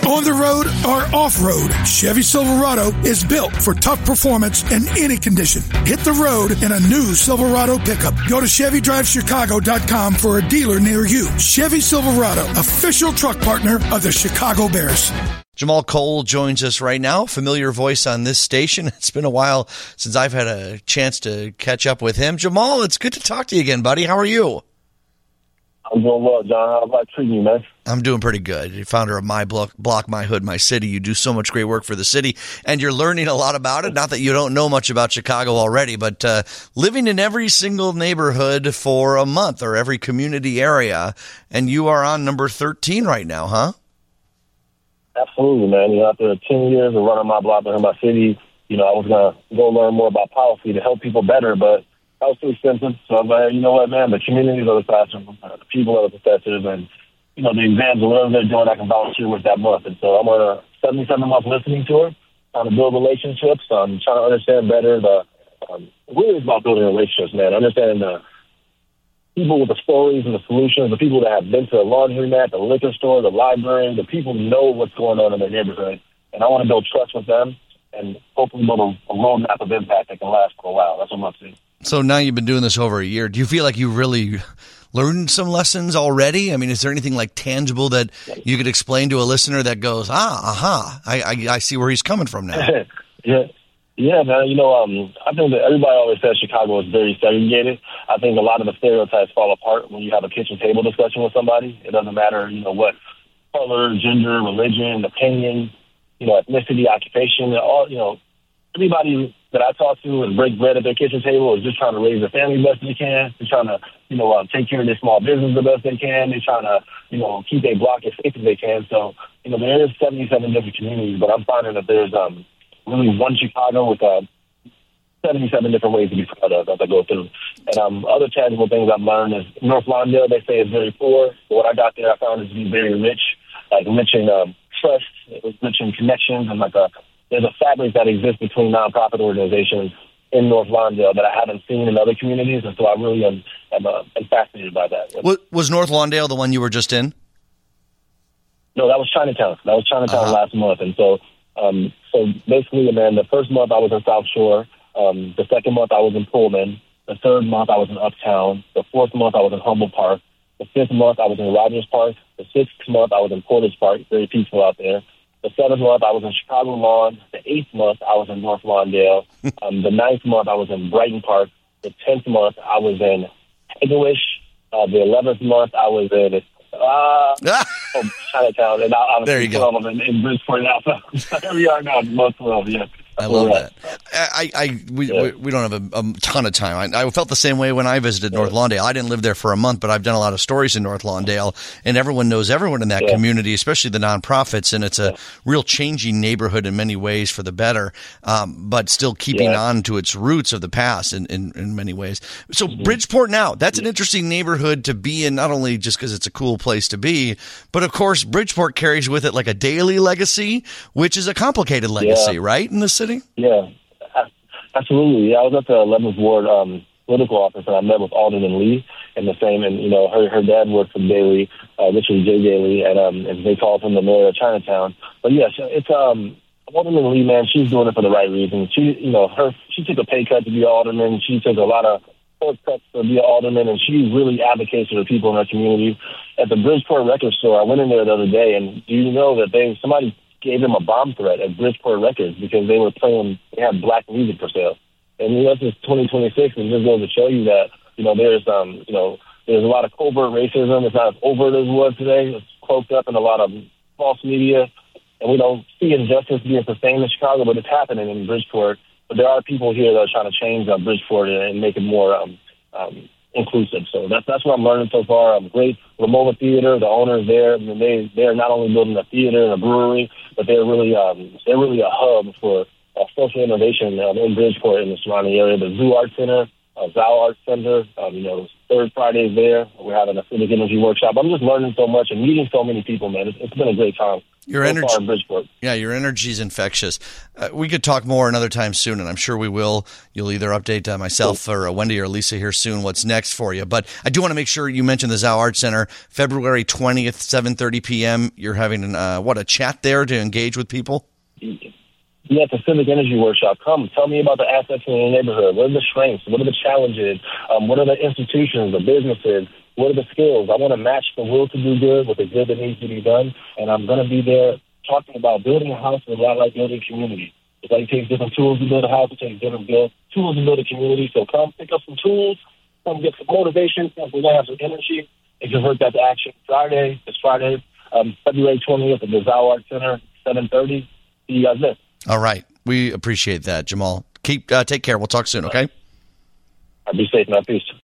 On the road or off-road, Chevy Silverado is built for tough performance in any condition. Hit the road in a new Silverado pickup. Go to ChevyDriveChicago.com for a dealer near you. Chevy Silverado, official truck partner of the Chicago Bears. Jamal Cole joins us right now, familiar voice on this station. It's been a while since I've had a chance to catch up with him. Jamal, it's good to talk to you again, buddy. How are you? I'm doing well, John. How about treating you, man? I'm doing pretty good. You're founder of My Block, My Hood, My City. You do so much great work for the city, and you're learning a lot about it. Not that you don't know much about Chicago already, but living in every single neighborhood for a month or every community area, and you are on number 13 right now, huh? Absolutely, man. You know, after 10 years of running My Block, My Hood, My City, you know, I was going to go learn more about policy to help people better, but that was too expensive. So I'm like, you know what, man, the communities are the classroom, the people are the professors, and, you know, the exams or whatever they're doing, I can volunteer with that month. And so I'm on a 77-month listening tour, trying to build relationships, trying to understand better really it's about building relationships, man. Understanding the people with the stories and the solutions, the people that have been to the laundromat, the liquor store, the library, the people who know what's going on in their neighborhood. And I want to build trust with them and hopefully build a roadmap of impact that can last for a while. That's what I'm up to. So now you've been doing this over a year. Do you feel like you really learned some lessons already? I mean, is there anything like tangible that you could explain to a listener that goes, I see where he's coming from now? Yeah, man. You know, I think that everybody always says Chicago is very segregated. I think a lot of the stereotypes fall apart when you have a kitchen table discussion with somebody. It doesn't matter, you know, what color, gender, religion, opinion, you know, ethnicity, occupation, all, you know, everybody that I talk to and break bread at their kitchen table is just trying to raise their family the best they can. They're trying to, you know, take care of their small business the best they can. They're trying to, you know, keep their block as safe as they can. So, you know, there is 77 different communities, but I'm finding that there's really one Chicago with 77 different ways to be proud of as I go through. And other tangible things I've learned is North Lawndale, they say, is very poor. But what I got there, I found is to be very rich, like rich in trust, it was rich in connections, and there's a fabric that exists between nonprofit organizations in North Lawndale that I haven't seen in other communities, and so I really am fascinated by that. Was North Lawndale the one you were just in? No, that was Chinatown. Last month, and so basically, man, the first month I was in South Shore, the second month I was in Pullman, the third month I was in Uptown, the fourth month I was in Humboldt Park, the fifth month I was in Rogers Park, the sixth month I was in Portage Park, very peaceful out there. The seventh month, I was in Chicago Lawn. The eighth month, I was in North Lawndale. The ninth month, I was in Brighton Park. The 10th month, I was in Hegewisch. The 11th month, I was in Chinatown. And I was in Bridgeport now. So here we are now, month 12, yeah. I love that. We don't have a ton of time. I felt the same way when I visited North Lawndale. I didn't live there for a month, but I've done a lot of stories in North Lawndale, and everyone knows everyone in that community, especially the nonprofits, and it's a real changing neighborhood in many ways for the better, but still keeping on to its roots of the past in many ways. So Bridgeport now, that's an interesting neighborhood to be in, not only just because it's a cool place to be, but of course Bridgeport carries with it like a daily legacy, which is a complicated legacy, right, in the city? Yeah, absolutely. Yeah, I was at the 11th Ward political office, and I met with Alderman Lee, and you know, her dad worked for Daley, Richard J. Daley, and they called him the mayor of Chinatown. But yeah, it's Alderman Lee, man. She's doing it for the right reasons. She took a pay cut to be alderman. She took a lot of pork cuts to be an alderman, and she really advocates for the people in her community. At the Bridgeport record store, I went in there the other day, and do you know that somebody gave them a bomb threat at Bridgeport Records because they had black music for sale. And that's just 2026, and it just goes to show you that, you know, there's a lot of covert racism. It's not as overt as it was today. It's cloaked up in a lot of false media, and we don't see injustice being sustained in Chicago, but it's happening in Bridgeport. But there are people here that are trying to change Bridgeport and make it more inclusive. So that's what I'm learning so far. Great Ramona Theater, the owners there, I mean, they're not only building a theater and a brewery, but they're really a hub for social innovation in Bridgeport and the surrounding area. The Zoo Art Center, Zao Art Center. Third Friday is there. We're having a civic energy workshop. I'm just learning so much and meeting so many people, man. It's been a great time. Your energy is infectious. We could talk more another time soon, and I'm sure we will. You'll either update myself or Wendy or Lisa here soon what's next for you. But I do want to make sure you mentioned the Zao Art Center, February 20th, 7:30 p.m. You're having a chat there to engage with people? Yeah, it's a civic energy workshop. Come, tell me about the assets in your neighborhood. What are the strengths? What are the challenges? What are the institutions, the businesses? What are the skills? I want to match the will to do good with the good that needs to be done. And I'm going to be there talking about building a house is a lot like building community. It's like it takes different tools to build a house. It takes different tools to build a community. So come pick up some tools. Come get some motivation. We're going to have some energy and convert that to action. This Friday, February 20th at the Zao Art Center, 7:30. See you guys then. All right. We appreciate that, Jamal. Take care. We'll talk soon, okay? Be safe, man. Peace.